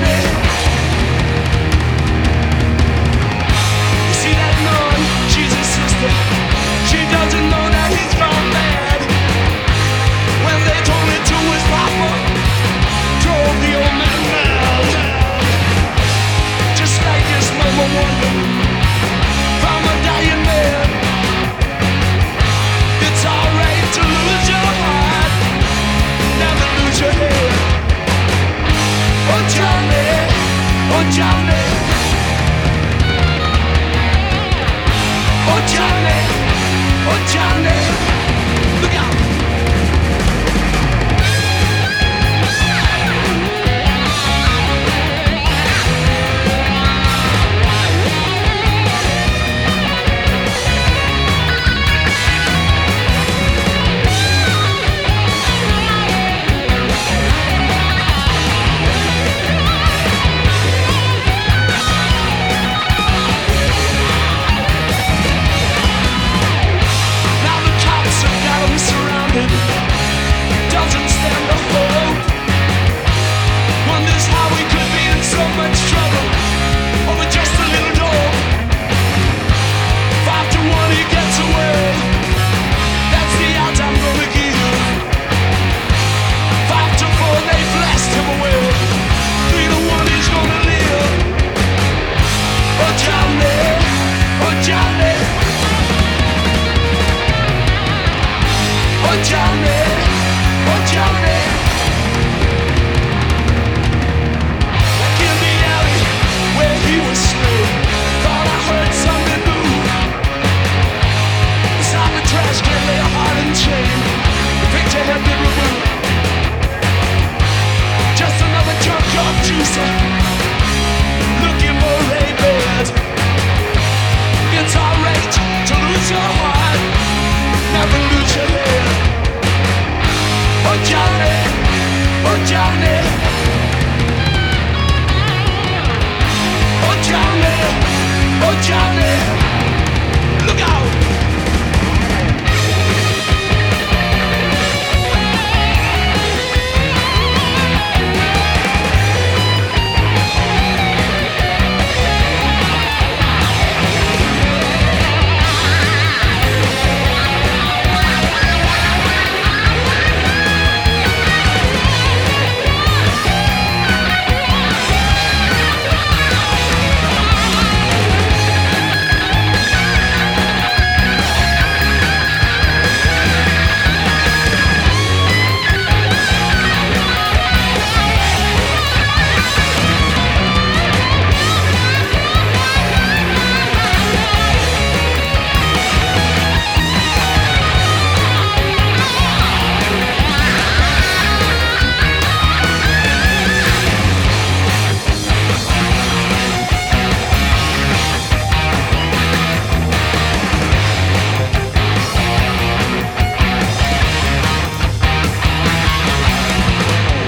Johnny. You see that nun? She's his sister. She doesn't know that he's gone mad. When they told it to his papa, drove the old man mad. Just like his mama wondered from a dying man. It's alright to lose your heart, never lose your head. Oh Johnny, oh Johnny, oh Johnny, oh Johnny, look out. Doesn't stand a hope. Wonders how we could be in so much trouble over just a little dog. 5 to 1 he gets away. That's the odds I'm gonna give. 5 to 4 they blast him away. 3 to 1 he's gonna live. Oh Johnny, oh Johnny, oh Johnny, oh Johnny. Back in the alley where he was slain, thought I heard something move. Beside the trash can lay a heart and chain. The picture had been removed. Just another drunk off juicer looking for a bed. It's alright to lose your heart, never lose your head. Oh Johnny, oh Johnny, oh Johnny, oh Johnny.